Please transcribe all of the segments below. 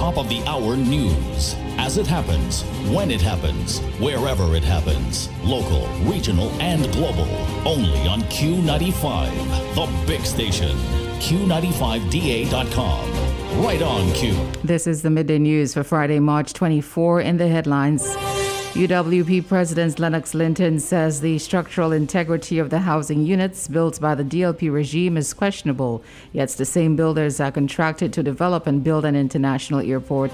top of the hour news. As it happens, when it happens, wherever it happens. Local, regional, and global. Only on Q95, the big station. Q95DA.com. Right on Q. This is the midday news for Friday, March 24 in the headlines. UWP President Lennox Linton says the structural integrity of the housing units built by the DLP regime is questionable, yet the same builders are contracted to develop and build an international airport.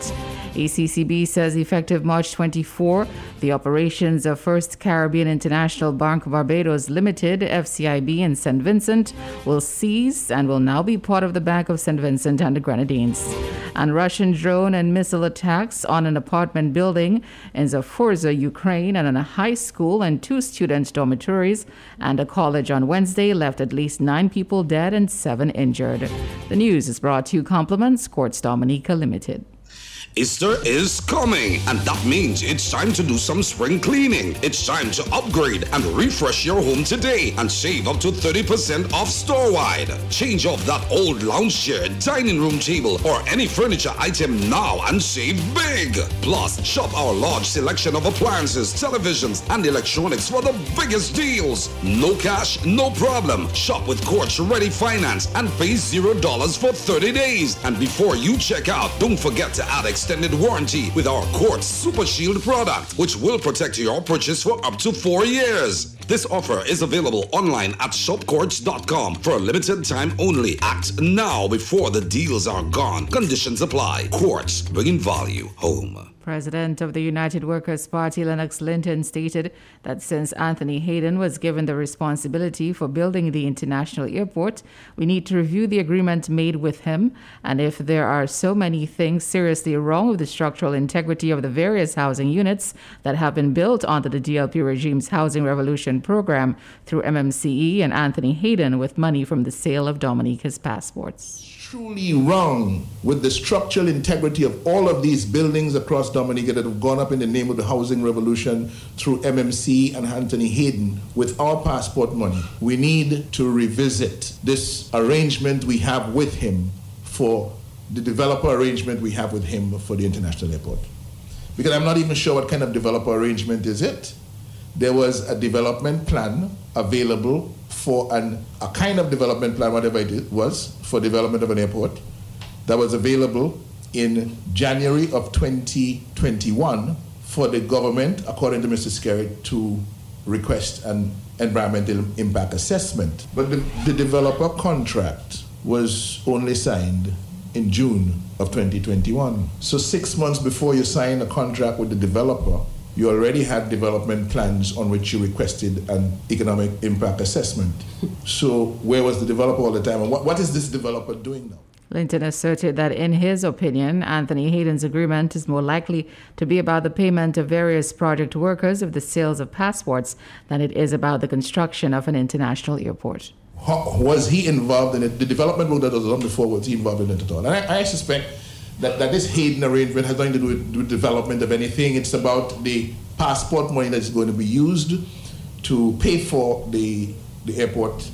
ACCB says effective March 24, the operations of First Caribbean International Bank Barbados Limited, FCIB in St. Vincent, will cease and will now be part of the Bank of St. Vincent and the Grenadines. And Russian drone and missile attacks on an apartment building in Zaporizhzhia, Ukraine, and on a high school and 2 students' dormitories and a college on Wednesday left at least 9 people dead and 7 injured. The news is brought to you compliments Quartz Dominica Limited. Easter is coming, and that means it's time to do some spring cleaning. It's time to upgrade and refresh your home today and save up to 30% off store-wide. Change off that old lounge chair, dining room table, or any furniture item now and save big. Plus, shop our large selection of appliances, televisions, and electronics for the biggest deals. No cash, no problem. Shop with Quartz Ready Finance and pay $0 for 30 days. And before you check out, don't forget to add extended warranty with our Quartz Super Shield product, which will protect your purchase for up to 4 years. This offer is available online at shopquartz.com for a limited time only. Act now before the deals are gone. Conditions apply. Quartz, bringing value home. President of the United Workers' Party, Lennox Linton, stated that since Anthony Hayden was given the responsibility for building the international airport, we need to review the agreement made with him, and if there are so many things seriously wrong with the structural integrity of the various housing units that have been built under the DLP regime's Housing Revolution program through MMCE and Anthony Hayden with money from the sale of Dominica's passports. Truly wrong with the structural integrity of all of these buildings across Dominica that have gone up in the name of the housing revolution through MMC and Anthony Hayden with our passport money. We need to revisit this arrangement we have with him for the developer arrangement we have with him for the international airport. Because I'm not even sure what kind of developer arrangement is it. There was a development plan available for a kind of development plan, whatever it was, for development of an airport that was available in January of 2021 for the government, according to Mr. Skerritt, to request an environmental impact assessment. But the developer contract was only signed in June of 2021. So 6 months before you sign a contract with the developer, you already had development plans on which you requested an economic impact assessment. So where was the developer all the time? And what is this developer doing now? Linton asserted that in his opinion, Anthony Hayden's agreement is more likely to be about the payment of various project workers of the sales of passports than it is about the construction of an international airport. Was he involved in it? The development work that was done before, was he involved in it at all? And I suspect that this Hayden arrangement has nothing to do with development of anything. It's about the passport money that's going to be used to pay for the airport,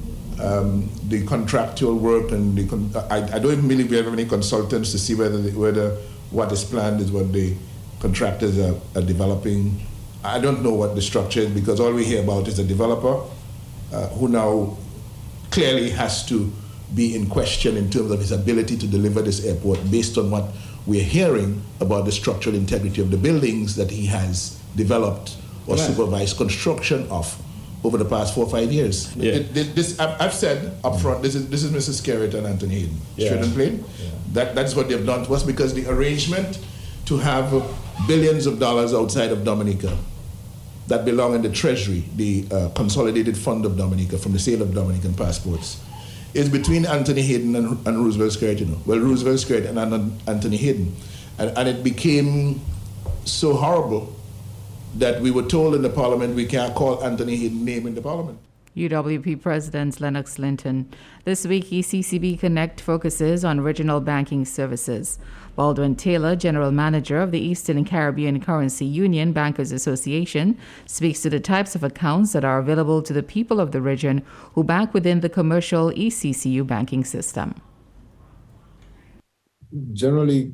the contractual work, and I don't even believe we have any consultants to see whether what is planned is what the contractors are developing. I don't know what the structure is, because all we hear about is a developer who now clearly has to be in question in terms of his ability to deliver this airport based on what we're hearing about the structural integrity of the buildings that he has developed or supervised construction of over the past 4 or 5 years. Yeah. I've said up front, this is Mrs. Skerritt and Anthony Hayden. Straight and plain. Yeah. That's what they've done to us, because the arrangement to have billions of dollars outside of Dominica that belong in the Treasury, the consolidated fund of Dominica from the sale of Dominican passports, is between Anthony Hayden and Roosevelt Skerritt, Well, Roosevelt Skerritt and Anthony Hayden. And it became so horrible that we were told in the parliament we can't call Anthony Hayden's name in the parliament. UWP President Lennox Linton. This week, ECCB Connect focuses on regional banking services. Baldwin Taylor, General Manager of the Eastern Caribbean Currency Union Bankers Association, speaks to the types of accounts that are available to the people of the region who bank within the commercial ECCU banking system. Generally,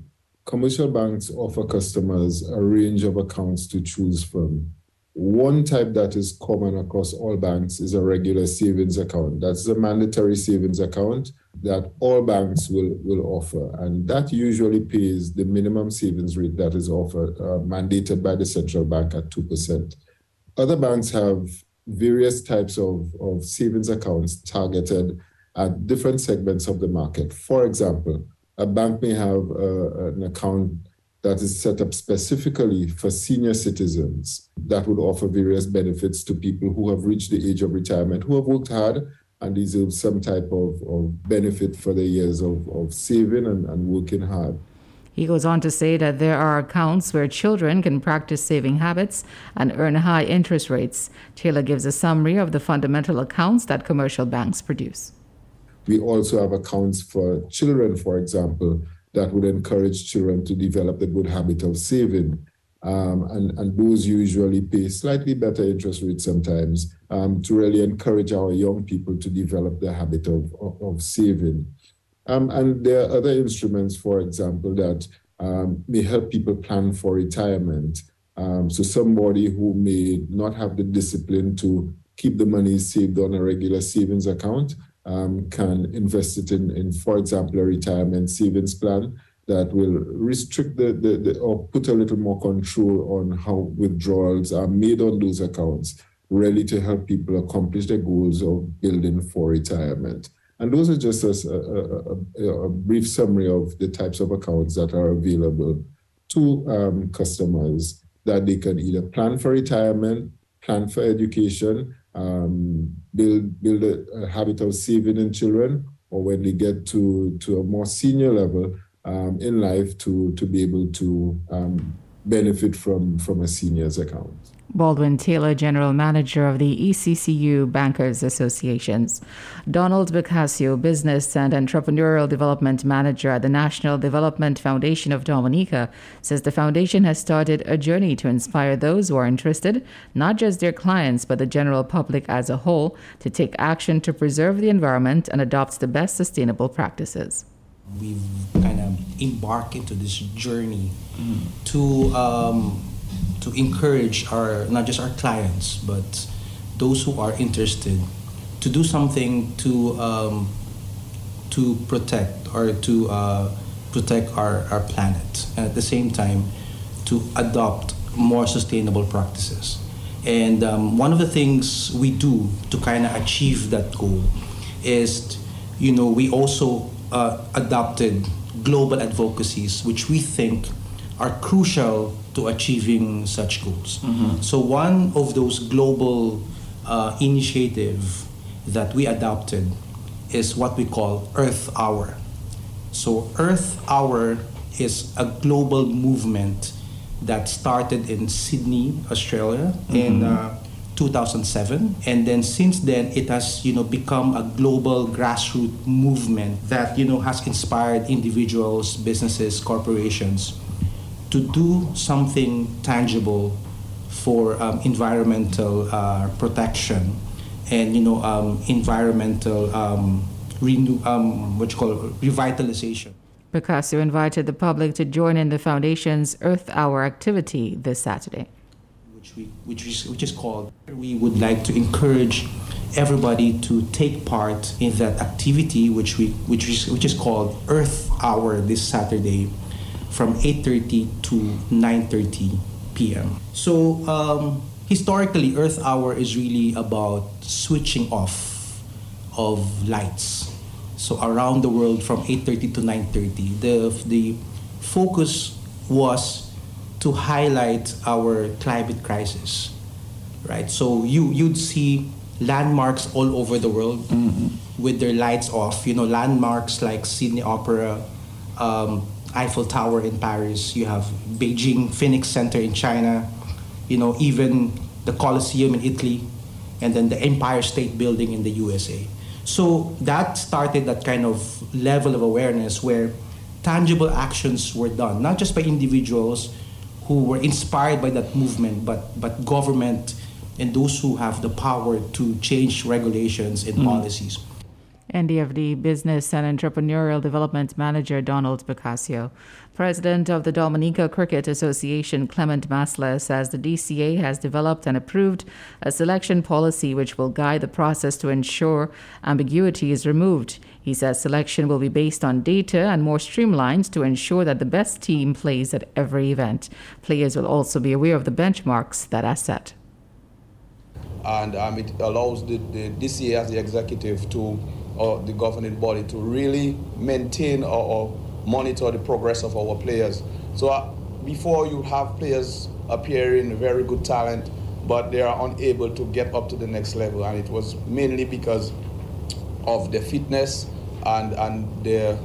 Commercial banks offer customers a range of accounts to choose from. One type that is common across all banks is a regular savings account. That's a mandatory savings account that all banks will offer. And that usually pays the minimum savings rate that is offered, mandated by the central bank at 2%. Other banks have various types of savings accounts targeted at different segments of the market. For example, a bank may have an account that is set up specifically for senior citizens that would offer various benefits to people who have reached the age of retirement, who have worked hard and deserve some type of benefit for their years of saving and working hard. He goes on to say that there are accounts where children can practice saving habits and earn high interest rates. Taylor gives a summary of the fundamental accounts that commercial banks produce. We also have accounts for children, for example, that would encourage children to develop the good habit of saving. And those usually pay slightly better interest rates sometimes to really encourage our young people to develop the habit of saving. And there are other instruments, for example, that may help people plan for retirement. So somebody who may not have the discipline to keep the money saved on a regular savings account can invest it in, for example, a retirement savings plan that will restrict or put a little more control on how withdrawals are made on those accounts, really to help people accomplish their goals of building for retirement. And those are just a brief summary of the types of accounts that are available to customers that they can either plan for retirement, plan for education, build a habit of saving in children, or when they get to a more senior level in life to be able to benefit from a senior's account. Baldwin Taylor, General Manager of the ECCU Bankers Associations. Donald Bacasio, Business and Entrepreneurial Development Manager at the National Development Foundation of Dominica, says the foundation has started a journey to inspire those who are interested, not just their clients, but the general public as a whole, to take action to preserve the environment and adopt the best sustainable practices. We've kind of embarked into this journey to encourage not just our clients, but those who are interested to do something to protect or to protect our planet, and at the same time to adopt more sustainable practices. And one of the things we do to kind of achieve that goal is, we also adopted global advocacies, which we think are crucial to achieving such goals. Mm-hmm. So one of those global initiative that we adopted is what we call Earth Hour. So Earth Hour is a global movement that started in Sydney, Australia, in 2007, and then since then it has become a global grassroots movement that has inspired individuals, businesses, corporations to do something tangible for environmental protection and environmental revitalization. Picasso invited the public to join in the foundation's Earth Hour activity this Saturday, which is called. We would like to encourage everybody to take part in that activity, which is called Earth Hour this Saturday, from 8:30 to 9:30 p.m. So historically, Earth Hour is really about switching off of lights. So around the world from 8:30 to 9:30, the focus was to highlight our climate crisis, right? So you'd see landmarks all over the world with their lights off. Landmarks like Sydney Opera, Eiffel Tower in Paris. You have Beijing Phoenix Center in China. Even the Colosseum in Italy, and then the Empire State Building in the USA. So that started that kind of level of awareness where tangible actions were done, not just by individuals who were inspired by that movement, but government and those who have the power to change regulations and policies. NDFD Business and Entrepreneurial Development Manager Donald Bacasio. President of the Dominica Cricket Association, Clement Masla, says the DCA has developed and approved a selection policy which will guide the process to ensure ambiguity is removed. He says selection will be based on data and more streamlined to ensure that the best team plays at every event. Players will also be aware of the benchmarks that are set. And it allows the DCA as the executive to, or the governing body, to really maintain or monitor the progress of our players. So before, you have players appearing very good talent, but they are unable to get up to the next level, and it was mainly because of their fitness and their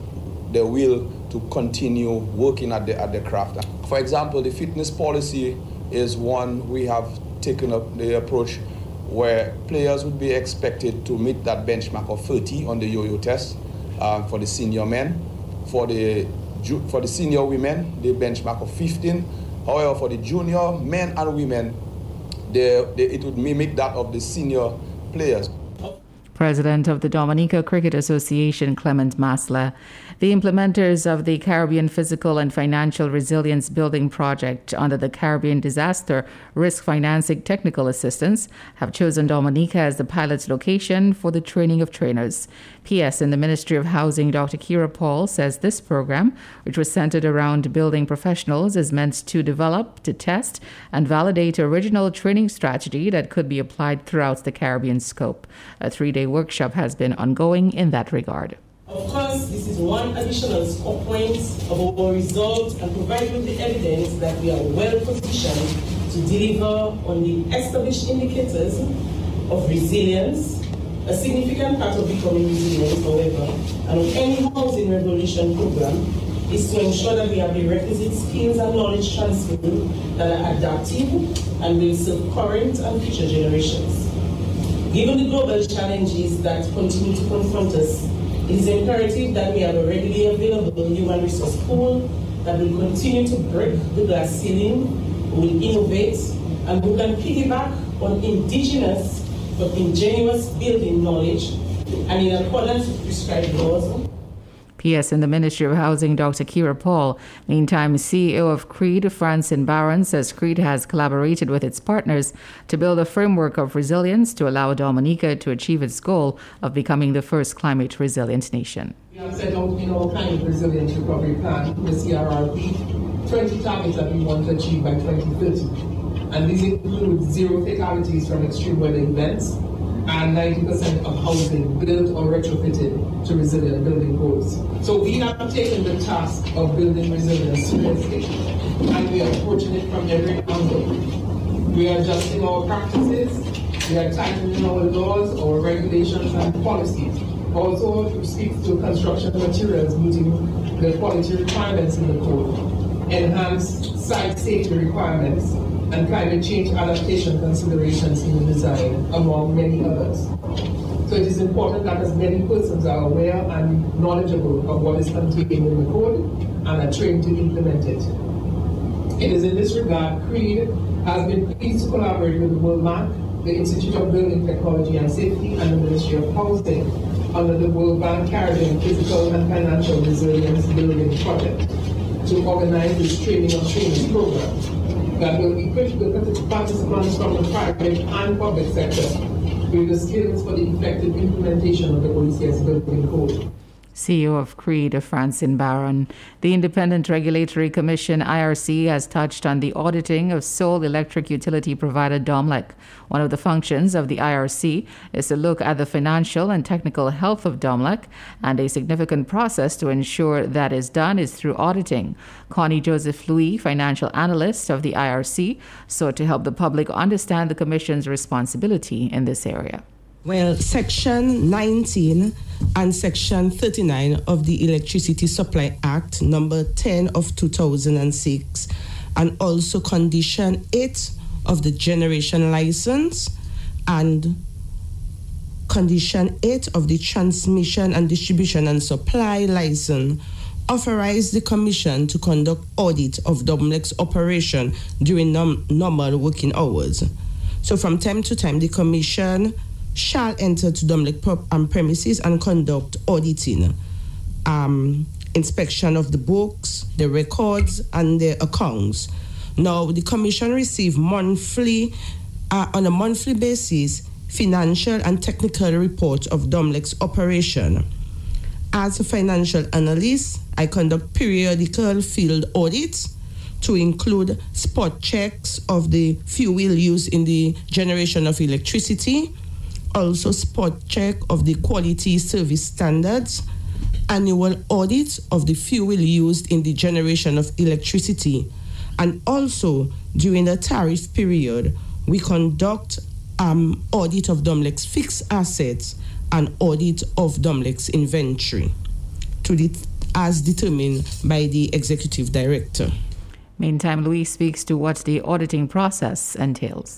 will to continue working at the craft. For example, the fitness policy is one we have taken up the approach where players would be expected to meet that benchmark of 30 on the yo-yo test for the senior men. For the senior women, the benchmark of 15. However, for the junior men and women, it would mimic that of the senior players. President of the Dominica Cricket Association, Clement Masla. The implementers of the Caribbean Physical and Financial Resilience Building Project under the Caribbean Disaster Risk Financing Technical Assistance have chosen Dominica as the pilot location for the training of trainers. P.S. in the Ministry of Housing, Dr. Kira Paul says this program, which was centered around building professionals, is meant to develop, to test, and validate original training strategy that could be applied throughout the Caribbean scope. A 3-day workshop has been ongoing in that regard. Of course, this is one additional score point of our results and provide with the evidence that we are well positioned to deliver on the established indicators of resilience. A significant part of becoming resilient, however, and of any housing revolution program is to ensure that we have the requisite skills and knowledge transfer that are adaptive and will serve current and future generations. Given the global challenges that continue to confront us, it is imperative that we have a readily available human resource pool that will continue to break the glass ceiling, will innovate, and who can piggyback on indigenous but ingenuous building knowledge and in accordance with prescribed laws. P.S. in the Ministry of Housing, Dr. Kira Paul. Meantime, CEO of CREED, Francine Barron, says CREED has collaborated with its partners to build a framework of resilience to allow Dominica to achieve its goal of becoming the first climate resilient nation. We have set out in our climate resilience recovery plan, the CRRP, 20 targets that we want to achieve by 2030. And these include zero fatalities from extreme weather events and 90% of housing built or retrofitted to resilient building codes. So we have taken the task of building resilience seriously, and we are approaching it from every angle. We are adjusting our practices, we are tightening our laws, our regulations and policies. Also, it speaks to construction materials meeting the quality requirements in the code, enhanced site safety requirements, and climate change adaptation considerations in the design, among many others. So it is important that as many persons are aware and knowledgeable of what is contained in the code and are trained to implement it. It is in this regard, CREED has been pleased to collaborate with the World Bank, the Institute of Building Technology and Safety, and the Ministry of Housing under the World Bank Caribbean Physical and Financial Resilience Building Project to organize this training of trainers program that will equip the participants from the private and public sector with the skills for the effective implementation of the OECS Building Code. CEO of CREED, Francine Barron. The Independent Regulatory Commission, IRC, has touched on the auditing of sole electric utility provider Domlec. One of the functions of the IRC is to look at the financial and technical health of Domlec, and a significant process to ensure that is done is through auditing. Connie Joseph Louis, financial analyst of the IRC, sought to help the public understand the Commission's responsibility in this area. Well, Section 19 and Section 39 of the Electricity Supply Act, number 10 of 2006, and also Condition 8 of the Generation License and Condition 8 of the Transmission and Distribution and Supply License authorize the Commission to conduct audit of Domlec's operation during normal working hours. So from time to time, the Commission shall enter to Domlec premises and conduct auditing, inspection of the books, the records, and the accounts. Now, the Commission receives monthly, on a monthly basis, financial and technical report of Domlec's operation. As a financial analyst, I conduct periodical field audits to include spot checks of the fuel used in the generation of electricity, also spot check of the quality service standards, annual audits of the fuel used in the generation of electricity, and also during the tariff period, we conduct audit of Domlec's fixed assets and audit of Domlec's inventory as determined by the executive director. Meantime, Louis speaks to what the auditing process entails.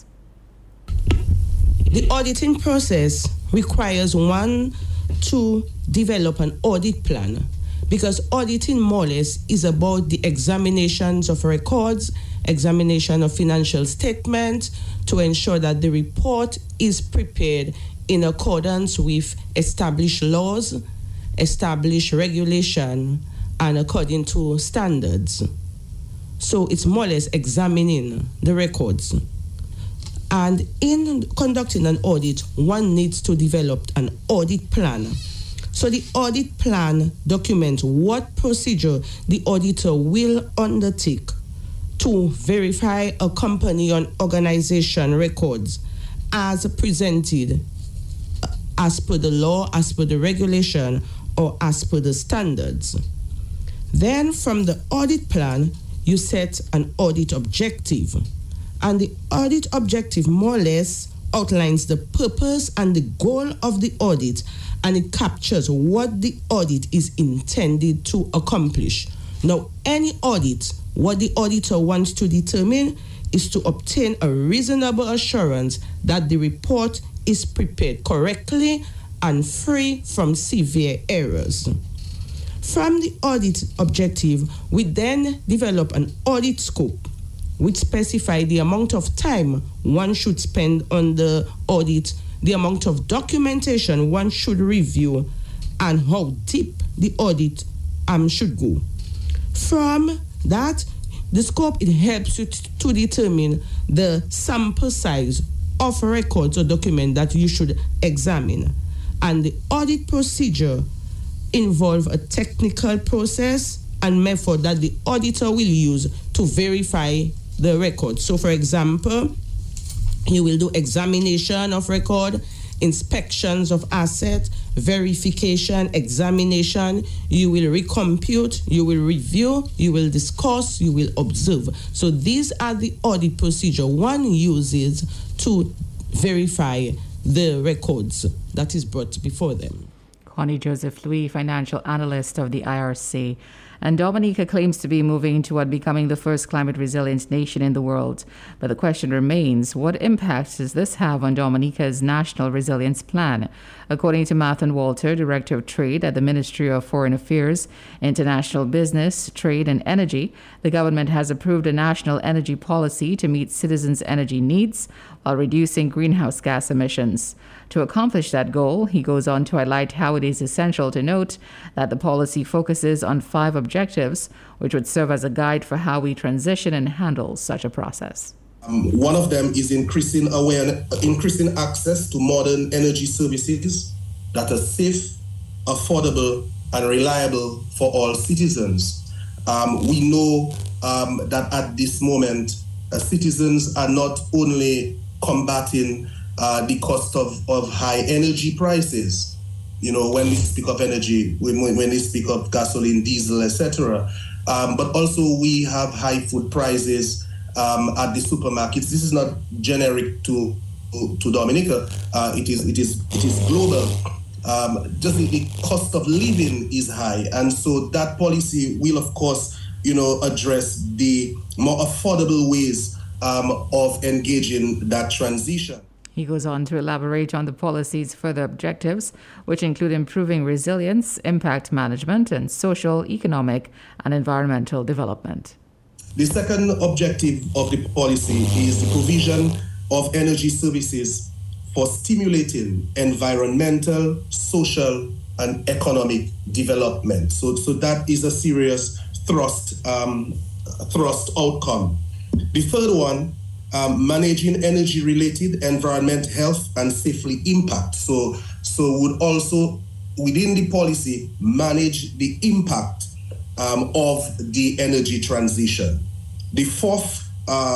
The auditing process requires one to develop an audit plan, because auditing more or less is about the examinations of records, examination of financial statements to ensure that the report is prepared in accordance with established laws, established regulation, and according to standards. So it's more or less examining the records. And in conducting an audit, one needs to develop an audit plan. So the audit plan documents what procedure the auditor will undertake to verify a company or organization records as presented as per the law, as per the regulation, or as per the standards. Then from the audit plan, you set an audit objective. And the audit objective more or less outlines the purpose and the goal of the audit, and it captures what the audit is intended to accomplish. Now, any audit, what the auditor wants to determine is to obtain a reasonable assurance that the report is prepared correctly and free from severe errors. From the audit objective, we then develop an audit scope which specify the amount of time one should spend on the audit, the amount of documentation one should review, and how deep the audit should go. From that, the scope, it helps you to determine the sample size of records or document that you should examine. And the audit procedure involve a technical process and method that the auditor will use to verify the record. So, for example, you will do examination of record, inspections of asset, verification, examination. You will recompute, you will review, you will discuss, you will observe. So these are the audit procedure one uses to verify the records that is brought before them. Connie Joseph Louis, financial analyst of the IRC. And Dominica claims to be moving toward becoming the first climate resilient nation in the world. But the question remains, what impact does this have on Dominica's National Resilience Plan? According to Mathan Walter, Director of Trade at the Ministry of Foreign Affairs, International Business, Trade and Energy, the government has approved a national energy policy to meet citizens' energy needs while reducing greenhouse gas emissions. To accomplish that goal, he goes on to highlight how it is essential to note that the policy focuses on 5 objectives, which would serve as a guide for how we transition and handle such a process. One of them is increasing access to modern energy services that are safe, affordable, and reliable for all citizens. We know that at this moment, citizens are not only combating the cost of high energy prices. You know, when we speak of energy, when we speak of gasoline, diesel, etc., but also we have high food prices at the supermarkets. This is not generic to Dominica. It is global. Just the cost of living is high, and so that policy will, of course, address the more affordable ways of engaging that transition. He goes on to elaborate on the policy's further objectives, which include improving resilience, impact management, and social, economic, and environmental development. The second objective of the policy is the provision of energy services for stimulating environmental, social, and economic development. So that is a serious thrust outcome. The third one, managing energy-related environment, health, and safety impact. So would also, within the policy, manage the impact of the energy transition. The fourth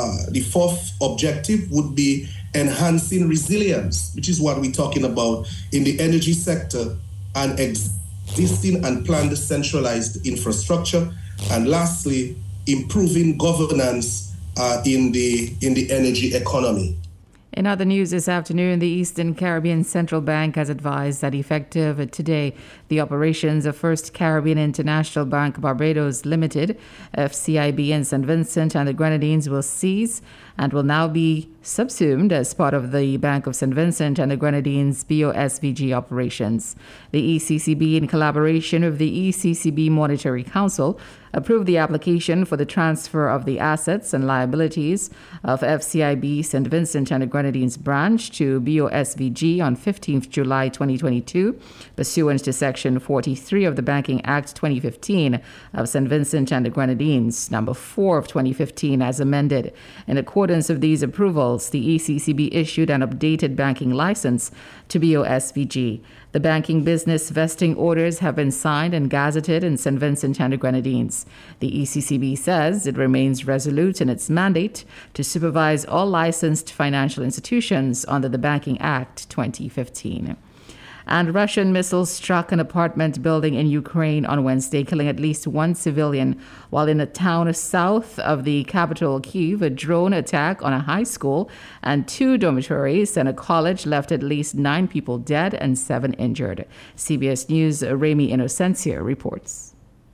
objective would be enhancing resilience, which is what we're talking about in the energy sector, and existing and planned centralized infrastructure. And lastly, improving governance in the energy economy. In other news this afternoon, the Eastern Caribbean Central Bank has advised that effective today, the operations of First Caribbean International Bank Barbados Limited, FCIB in St. Vincent and the Grenadines will cease and will now be subsumed as part of the Bank of St. Vincent and the Grenadines BOSVG operations. The ECCB, in collaboration with the ECCB Monetary Council, approved the application for the transfer of the assets and liabilities of FCIB St. Vincent and the Grenadines branch to BOSVG on 15th July 2022, pursuant to Section 43 of the Banking Act 2015 of St. Vincent and the Grenadines, number 4 of 2015 as amended. In accordance with these approvals, the ECCB issued an updated banking license to BOSVG. The banking business vesting orders have been signed and gazetted in St. Vincent and the Grenadines. The ECCB says it remains resolute in its mandate to supervise all licensed financial institutions under the Banking Act 2015. And Russian missiles struck an apartment building in Ukraine on Wednesday, killing at least one civilian, while in a town south of the capital, Kyiv, a drone attack on a high school and 2 dormitories and a college left at least 9 people dead and 7 injured. CBS News' Remy Inocencio reports.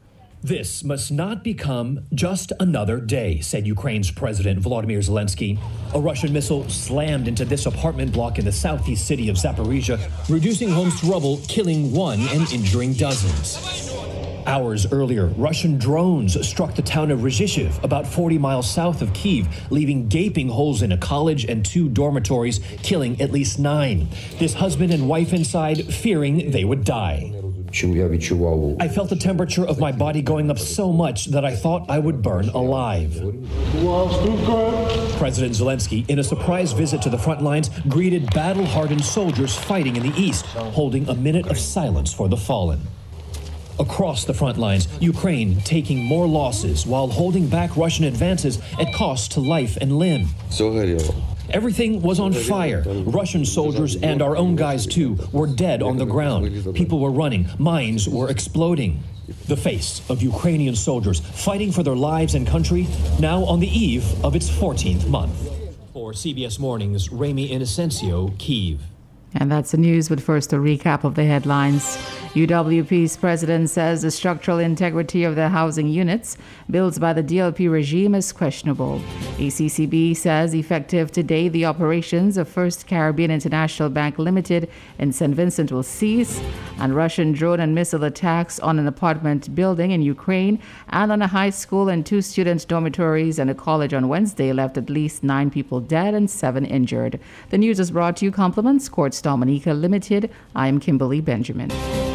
This must not become just another day, said Ukraine's President Volodymyr Zelensky. A Russian missile slammed into this apartment block in the southeast city of Zaporizhia, reducing homes to rubble, killing 1 and injuring dozens. Hours earlier, Russian drones struck the town of Rzhishiv, about 40 miles south of Kyiv, leaving gaping holes in a college and 2 dormitories, killing at least 9. This husband and wife inside fearing they would die. I felt the temperature of my body going up so much that I thought I would burn alive. President Zelensky, in a surprise visit to the front lines, greeted battle-hardened soldiers fighting in the east, holding a minute of silence for the fallen. Across the front lines, Ukraine taking more losses while holding back Russian advances at cost to life and limb. Everything was on fire. Russian soldiers and our own guys, too, were dead on the ground. People were running. Mines were exploding. The face of Ukrainian soldiers fighting for their lives and country, now on the eve of its 14th month. For CBS Mornings, Remy Inocencio, Kyiv. And that's the news, but first a recap of the headlines. UWP's president says the structural integrity of the housing units built by the DLP regime is questionable. ECCB says effective today, the operations of First Caribbean International Bank Limited in St. Vincent will cease, and Russian drone and missile attacks on an apartment building in Ukraine and on a high school and 2 student dormitories and a college on Wednesday left at least 9 people dead and 7 injured. The news is brought to you compliments Quartz Dominica Limited. I am Kimberly Benjamin.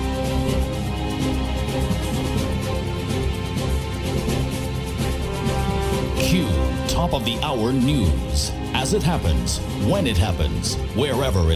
Q Top of the Hour News. As it happens, when it happens, wherever it